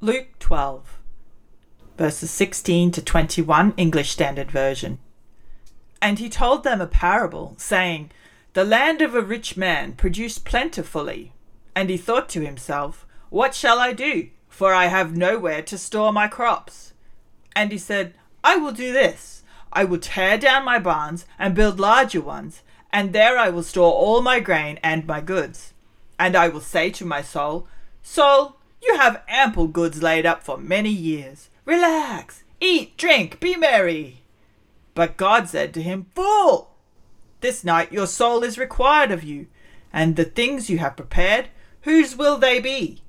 Luke 12, verses 16 to 21, English Standard Version. And he told them a parable, saying, The land of a rich man produced plentifully. And he thought to himself, What shall I do? For I have nowhere to store my crops. And he said, I will do this. I will tear down my barns and build larger ones, and there I will store all my grain and my goods. And I will say to my soul, Soul, you have ample goods laid up for many years. Relax, eat, drink, be merry. But God said to him, Fool! This night your soul is required of you, and the things you have prepared, whose will they be?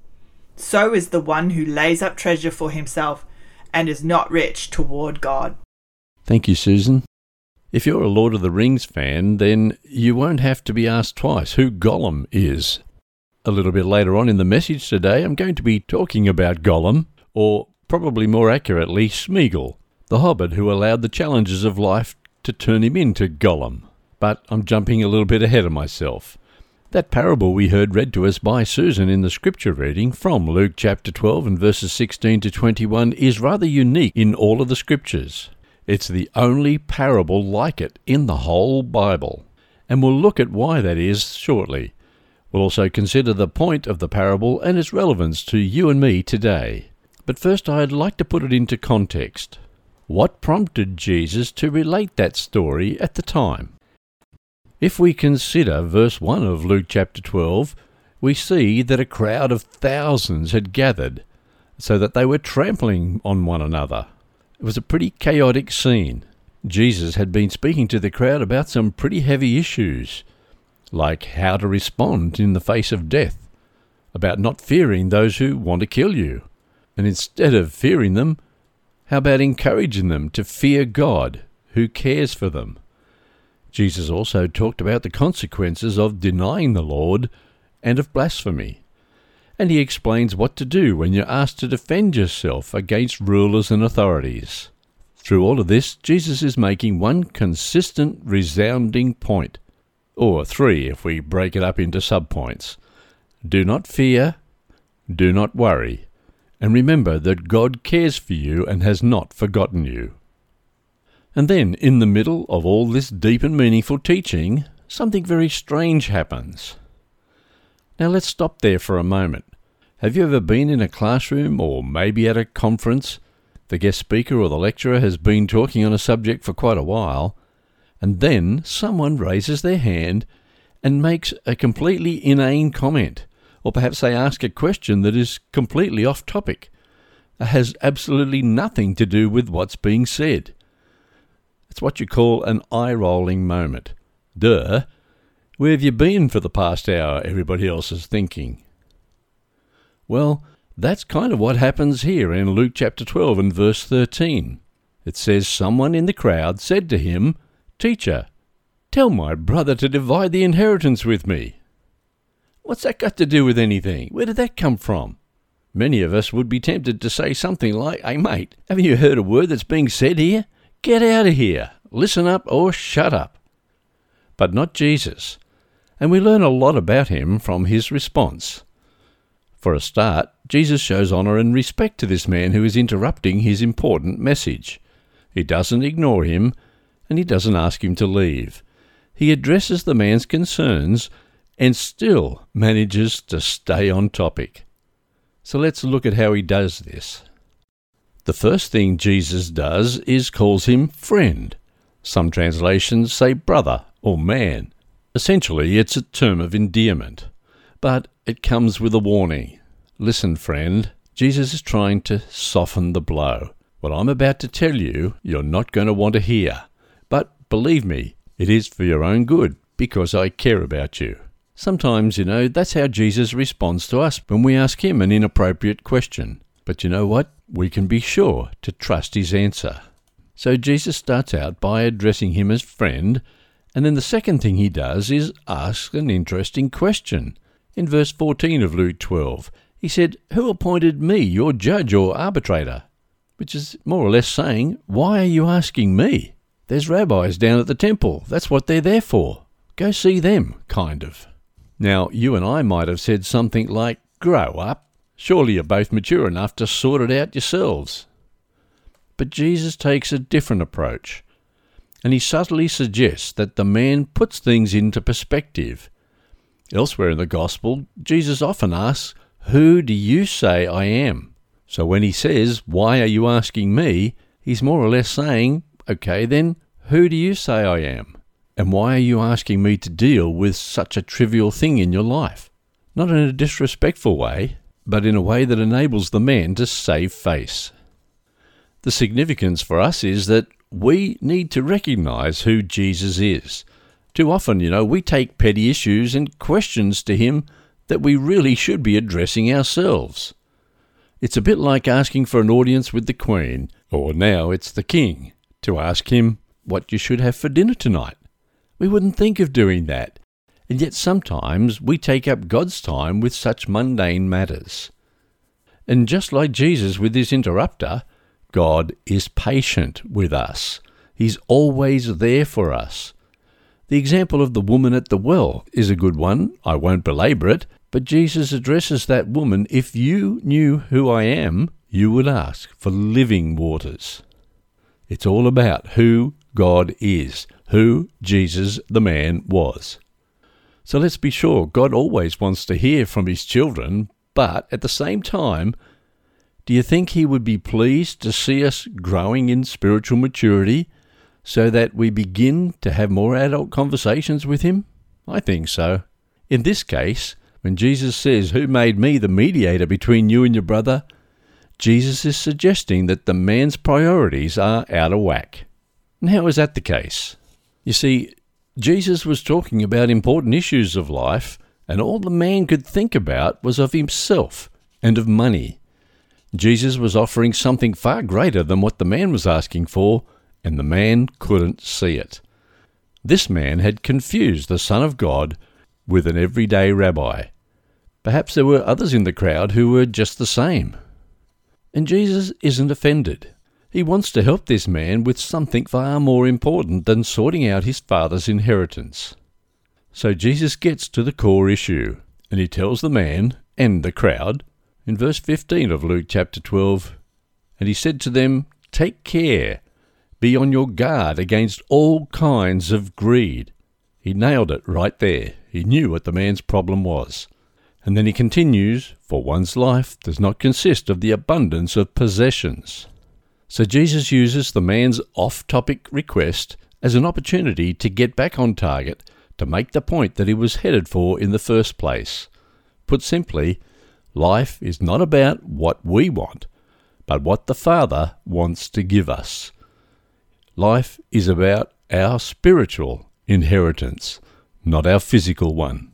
So is the one who lays up treasure for himself and is not rich toward God. Thank you, Susan. If you're a Lord of the Rings fan, then you won't have to be asked twice who Gollum is. A little bit later on in the message today, I'm going to be talking about Gollum, or probably more accurately, Smeagol, the hobbit who allowed the challenges of life to turn him into Gollum. But I'm jumping a little bit ahead of myself. That parable we heard read to us by Susan in the scripture reading from Luke chapter 12 and verses 16 to 21 is rather unique in all of the scriptures. It's the only parable like it in the whole Bible, and we'll look at why that is shortly. We'll also consider the point of the parable and its relevance to you and me today. But first I'd like to put it into context. What prompted Jesus to relate that story at the time? If we consider verse 1 of Luke chapter 12, we see that a crowd of thousands had gathered, so that they were trampling on one another. It was a pretty chaotic scene. Jesus had been speaking to the crowd about some pretty heavy issues, like how to respond in the face of death, about not fearing those who want to kill you, and instead of fearing them, how about encouraging them to fear God, who cares for them? Jesus also talked about the consequences of denying the Lord and of blasphemy. And he explains what to do when you're asked to defend yourself against rulers and authorities. Through all of this, Jesus is making one consistent, resounding point, or three if we break it up into subpoints. Do not fear, do not worry, and remember that God cares for you and has not forgotten you. And then, in the middle of all this deep and meaningful teaching, something very strange happens. Now let's stop there for a moment. Have you ever been in a classroom or maybe at a conference? The guest speaker or the lecturer has been talking on a subject for quite a while, and then someone raises their hand and makes a completely inane comment, or perhaps they ask a question that is completely off topic. It has absolutely nothing to do with what's being said. It's what you call an eye-rolling moment. Duh! Where have you been for the past hour, everybody else is thinking. Well, that's kind of what happens here in Luke chapter 12 and verse 13. It says, Someone in the crowd said to him, Teacher, tell my brother to divide the inheritance with me. What's that got to do with anything? Where did that come from? Many of us would be tempted to say something like, Hey mate, haven't you heard a word that's being said here? Get out of here, listen up or shut up. But not Jesus, and we learn a lot about him from his response. For a start, Jesus shows honour and respect to this man who is interrupting his important message. He doesn't ignore him, and he doesn't ask him to leave. He addresses the man's concerns and still manages to stay on topic. So let's look at how he does this. The first thing Jesus does is calls him friend. Some translations say brother or man. Essentially, it's a term of endearment. But it comes with a warning. Listen, friend, Jesus is trying to soften the blow. What I'm about to tell you, you're not going to want to hear. But believe me, it is for your own good, because I care about you. Sometimes, that's how Jesus responds to us when we ask him an inappropriate question. But you know what? We can be sure to trust his answer. So Jesus starts out by addressing him as friend, and then the second thing he does is ask an interesting question. In verse 14 of Luke 12, he said, Who appointed me your judge or arbitrator? Which is more or less saying, Why are you asking me? There's rabbis down at the temple. That's what they're there for. Go see them, kind of. Now, you and I might have said something like, Grow up. Surely you're both mature enough to sort it out yourselves. But Jesus takes a different approach, and he subtly suggests that the man puts things into perspective. Elsewhere in the Gospel, Jesus often asks, "Who do you say I am?" So when he says, "Why are you asking me?" he's more or less saying, "Okay, then, who do you say I am? And why are you asking me to deal with such a trivial thing in your life?" Not in a disrespectful way, but in a way that enables the man to save face. The significance for us is that we need to recognize who Jesus is. Too often, we take petty issues and questions to him that we really should be addressing ourselves. It's a bit like asking for an audience with the Queen, or now it's the King, to ask him what you should have for dinner tonight. We wouldn't think of doing that, and yet sometimes we take up God's time with such mundane matters. And just like Jesus with his interrupter, God is patient with us. He's always there for us. The example of the woman at the well is a good one. I won't belabor it, but Jesus addresses that woman, "If you knew who I am, you would ask for living waters." It's all about who God is, who Jesus the man was. So let's be sure, God always wants to hear from his children, but at the same time, do you think he would be pleased to see us growing in spiritual maturity so that we begin to have more adult conversations with him? I think so. In this case, when Jesus says, "Who made me the mediator between you and your brother?" Jesus is suggesting that the man's priorities are out of whack. And how is that the case? You see, Jesus was talking about important issues of life, and all the man could think about was of himself and of money. Jesus was offering something far greater than what the man was asking for, and the man couldn't see it. This man had confused the Son of God with an everyday rabbi. Perhaps there were others in the crowd who were just the same. And Jesus isn't offended. He wants to help this man with something far more important than sorting out his father's inheritance. So Jesus gets to the core issue, and he tells the man and the crowd, in verse 15 of Luke chapter 12, "And he said to them, 'Take care, be on your guard against all kinds of greed.'" He nailed it right there. He knew what the man's problem was. And then he continues, "For one's life does not consist of the abundance of possessions." So Jesus uses the man's off-topic request as an opportunity to get back on target, to make the point that he was headed for in the first place. Put simply, life is not about what we want, but what the Father wants to give us. Life is about our spiritual inheritance, not our physical one.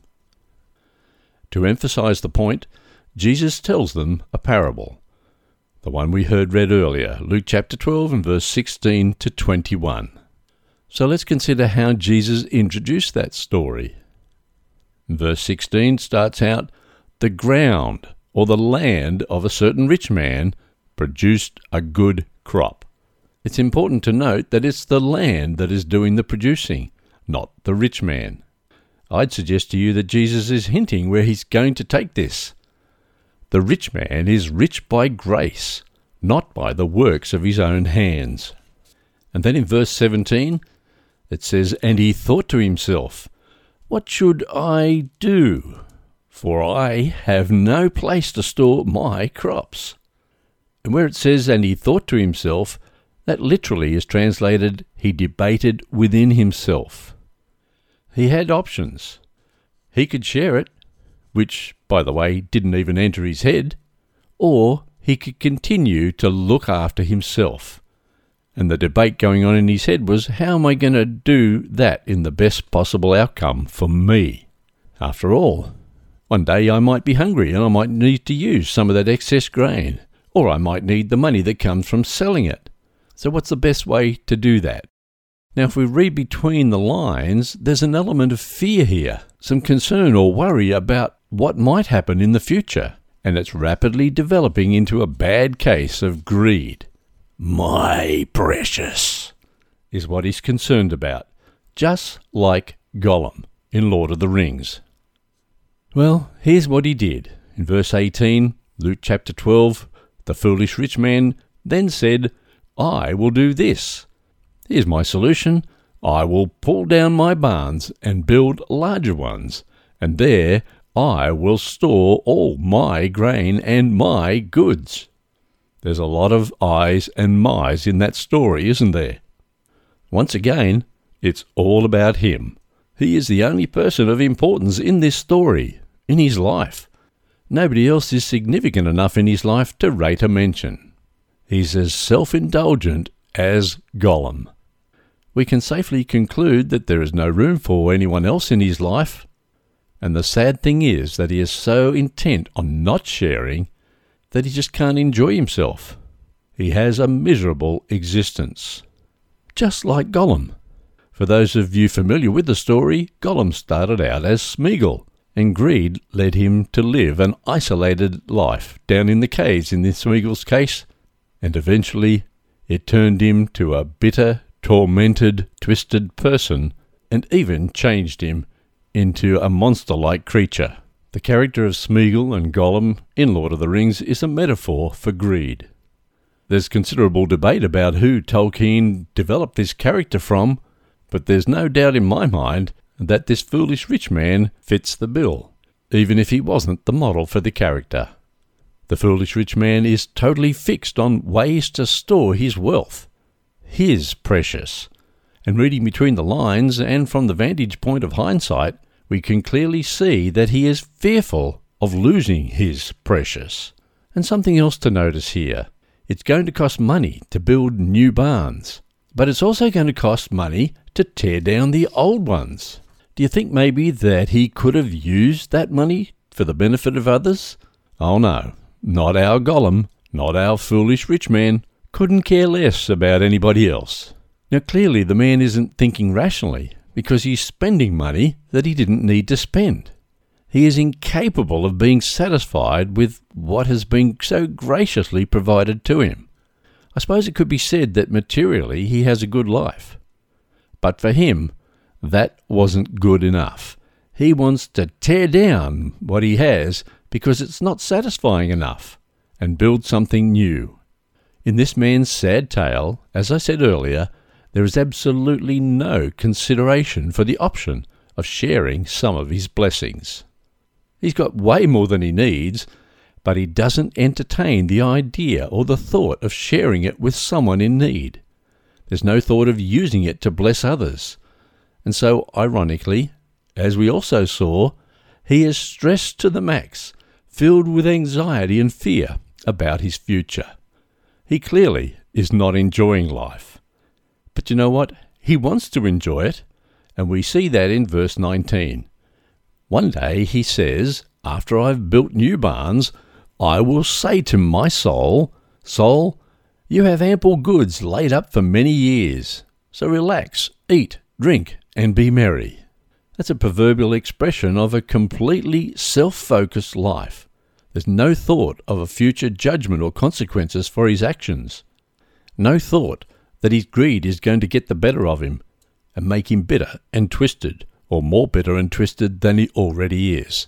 To emphasize the point, Jesus tells them a parable, the one we heard read earlier, Luke chapter 12 and verse 16 to 21. So let's consider how Jesus introduced that story. Verse 16 starts out, "The ground or the land of a certain rich man produced a good crop." It's important to note that it's the land that is doing the producing, not the rich man. I'd suggest to you that Jesus is hinting where he's going to take this. The rich man is rich by grace, not by the works of his own hands. And then in verse 17, it says, "And he thought to himself, 'What should I do? For I have no place to store my crops.'" And where it says, "and he thought to himself," that literally is translated, "he debated within himself." He had options. He could share it, which, by the way, didn't even enter his head, or he could continue to look after himself. And the debate going on in his head was, how am I going to do that in the best possible outcome for me? After all, one day I might be hungry and I might need to use some of that excess grain, or I might need the money that comes from selling it. So what's the best way to do that? Now, if we read between the lines, there's an element of fear here, some concern or worry about what might happen in the future, and it's rapidly developing into a bad case of greed. My precious is what he's concerned about, just like Gollum in Lord of the Rings. Well, here's what he did. In verse 18, Luke chapter 12, the foolish rich man then said, I will do this. Here's my solution. I will pull down my barns and build larger ones, and there I will store all my grain and my goods. There's a lot of I's and my's in that story, isn't there? Once again, it's all about him. He is the only person of importance in this story, in his life. Nobody else is significant enough in his life to rate a mention. He's as self-indulgent as Gollum. We can safely conclude that there is no room for anyone else in his life, and the sad thing is that he is so intent on not sharing that he just can't enjoy himself. He has a miserable existence, just like Gollum. For those of you familiar with the story, Gollum started out as Smeagol, and greed led him to live an isolated life down in the caves in Smeagol's case, and eventually it turned him to a bitter, tormented, twisted person, and even changed him into a monster-like creature. The character of Smeagol and Gollum in Lord of the Rings is a metaphor for greed. There's considerable debate about who Tolkien developed this character from, but there's no doubt in my mind that this foolish rich man fits the bill, even if he wasn't the model for the character. The foolish rich man is totally fixed on ways to store his wealth, his precious. And reading between the lines and from the vantage point of hindsight, we can clearly see that he is fearful of losing his precious. And something else to notice here. It's going to cost money to build new barns, but it's also going to cost money to tear down the old ones. Do you think maybe that he could have used that money for the benefit of others? Oh no, not our Gollum, not our foolish rich man. Couldn't care less about anybody else. Now clearly the man isn't thinking rationally, because he's spending money that he didn't need to spend. He is incapable of being satisfied with what has been so graciously provided to him. I suppose it could be said that materially he has a good life. But for him, that wasn't good enough. He wants to tear down what he has because it's not satisfying enough, and build something new. In this man's sad tale, as I said earlier, there is absolutely no consideration for the option of sharing some of his blessings. He's got way more than he needs, but he doesn't entertain the idea or the thought of sharing it with someone in need. There's no thought of using it to bless others. And so, ironically, as we also saw, he is stressed to the max, filled with anxiety and fear about his future. He clearly is not enjoying life. But you know what? He wants to enjoy it, and we see that in verse 19. One day he says, after I've built new barns, I will say to my soul, Soul, you have ample goods laid up for many years, so relax, eat, drink, and be merry. That's a proverbial expression of a completely self-focused life. There's no thought of a future judgment or consequences for his actions. No thought that his greed is going to get the better of him and make him bitter and twisted, or more bitter and twisted than he already is.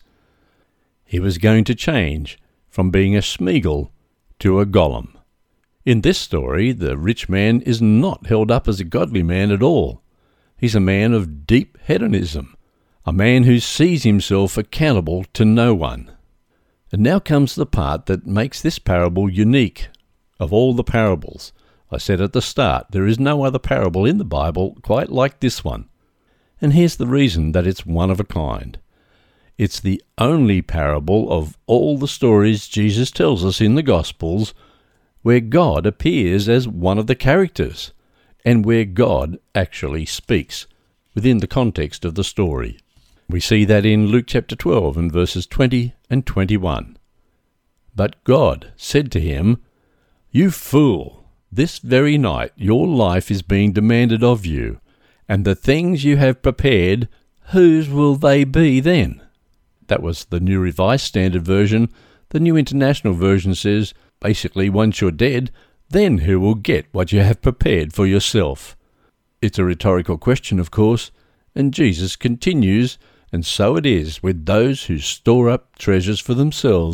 He was going to change from being a Smeagol to a Gollum. In this story, the rich man is not held up as a godly man at all. He's a man of deep hedonism, a man who sees himself accountable to no one. And now comes the part that makes this parable unique. Of all the parables, I said at the start, there is no other parable in the Bible quite like this one. And here's the reason that it's one of a kind. It's the only parable of all the stories Jesus tells us in the Gospels where God appears as one of the characters, and where God actually speaks within the context of the story. We see that in Luke chapter 12 and verses 20 and 21. But God said to him, You fool! This very night your life is being demanded of you, and the things you have prepared, whose will they be then? That was the New Revised Standard Version. The New International Version says, basically, once you're dead, then who will get what you have prepared for yourself? It's a rhetorical question, of course, and Jesus continues, and so it is with those who store up treasures for themselves,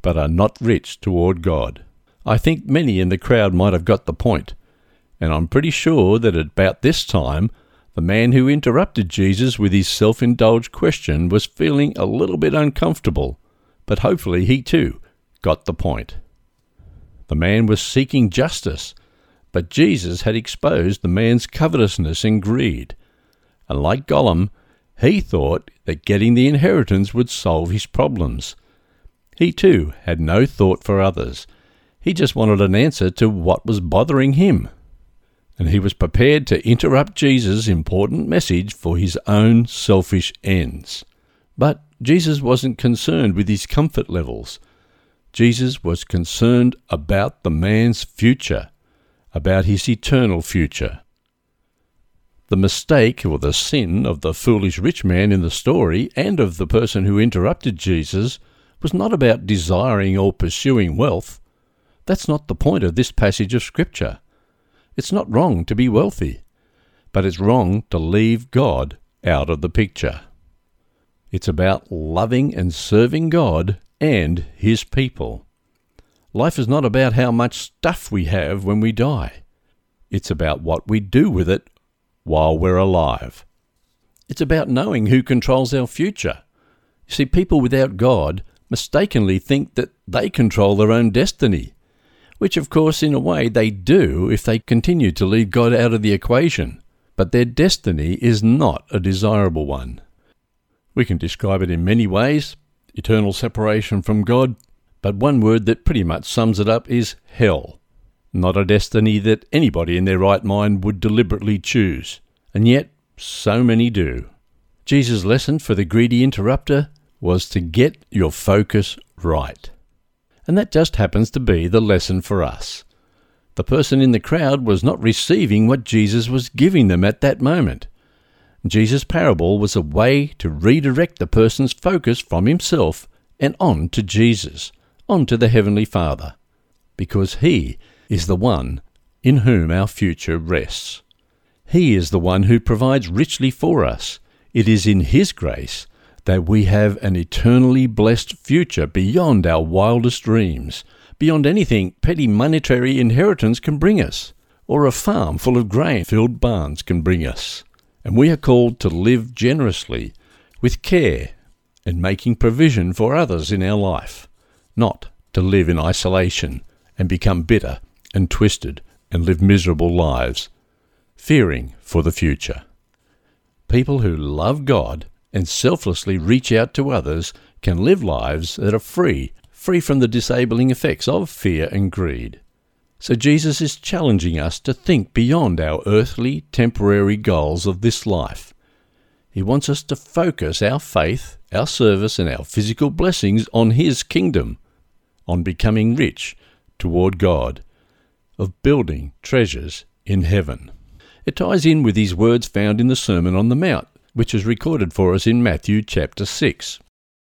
but are not rich toward God. I think many in the crowd might have got the point, and I'm pretty sure that at about this time, the man who interrupted Jesus with his self-indulged question was feeling a little bit uncomfortable, but hopefully he too got the point. The man was seeking justice, but Jesus had exposed the man's covetousness and greed, and like Gollum, he thought that getting the inheritance would solve his problems. He too had no thought for others. He just wanted an answer to what was bothering him. And he was prepared to interrupt Jesus' important message for his own selfish ends. But Jesus wasn't concerned with his comfort levels. Jesus was concerned about the man's future, about his eternal future. The mistake or the sin of the foolish rich man in the story and of the person who interrupted Jesus was not about desiring or pursuing wealth. That's not the point of this passage of Scripture. It's not wrong to be wealthy, but it's wrong to leave God out of the picture. It's about loving and serving God and His people. Life is not about how much stuff we have when we die. It's about what we do with it while we're alive. It's about knowing who controls our future. You see, people without God mistakenly think that they control their own destiny, which of course in a way they do if they continue to leave God out of the equation, but their destiny is not a desirable one. We can describe it in many ways, eternal separation from God, but one word that pretty much sums it up is hell. Not a destiny that anybody in their right mind would deliberately choose, and yet so many do. Jesus' lesson for the greedy interrupter was to get your focus right. And that just happens to be the lesson for us. The person in the crowd was not receiving what Jesus was giving them at that moment. Jesus' parable was a way to redirect the person's focus from himself and on to Jesus, on to the Heavenly Father, because He is the one in whom our future rests. He is the one who provides richly for us. It is in His grace that we have an eternally blessed future beyond our wildest dreams, beyond anything petty monetary inheritance can bring us, or a farm full of grain-filled barns can bring us. And we are called to live generously, with care, and making provision for others in our life, not to live in isolation and become bitter and twisted and live miserable lives, fearing for the future. People who love God and selflessly reach out to others can live lives that are free from the disabling effects of fear and greed. So Jesus is challenging us to think beyond our earthly, temporary goals of this life. He wants us to focus our faith, our service, and our physical blessings on His kingdom, on becoming rich toward God, of building treasures in heaven. It ties in with these words found in the Sermon on the Mount, which is recorded for us in Matthew chapter 6.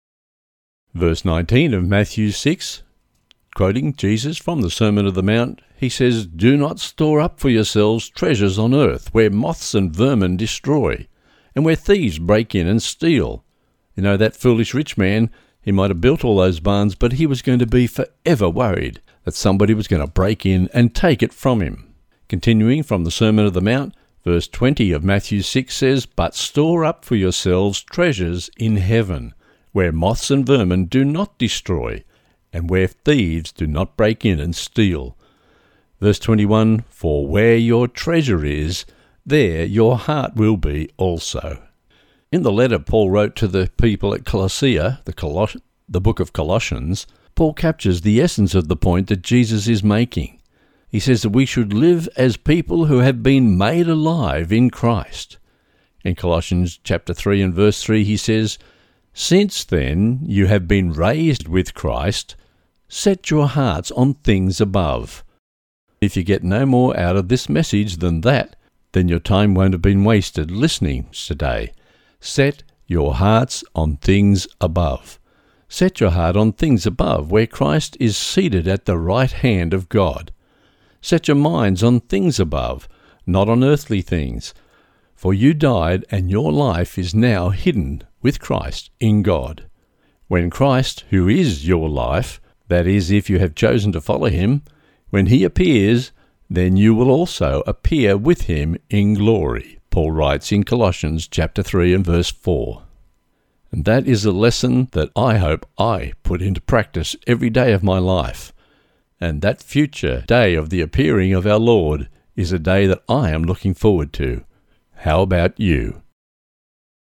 Verse 19 of Matthew 6, quoting Jesus from the Sermon on the Mount, he says, "Do not store up for yourselves treasures on earth, where moths and vermin destroy, and where thieves break in and steal." You know, that foolish rich man, he might have built all those barns, but he was going to be forever worried that somebody was going to break in and take it from him. Continuing from the Sermon on the Mount, verse 20 of Matthew 6 says, "But store up for yourselves treasures in heaven, where moths and vermin do not destroy, and where thieves do not break in and steal." Verse 21, "For where your treasure is, there your heart will be also." In the letter Paul wrote to the people at Colossia, the book of Colossians, Paul captures the essence of the point that Jesus is making. He says that we should live as people who have been made alive in Christ. In Colossians chapter 3 and verse 3 he says, "Since then you have been raised with Christ, set your hearts on things above." If you get no more out of this message than that, then your time won't have been wasted listening today. Set your hearts on things above. Set your heart on things above, where Christ is seated at the right hand of God. Set your minds on things above, not on earthly things. For you died, and your life is now hidden with Christ in God. When Christ, who is your life, That is, if you have chosen to follow him, when he appears, then you will also appear with him in glory, Paul writes in Colossians chapter 3 and verse 4. And that is a lesson that I hope I put into practice every day of my life. And that future day of the appearing of our Lord is a day that I am looking forward to. How about you?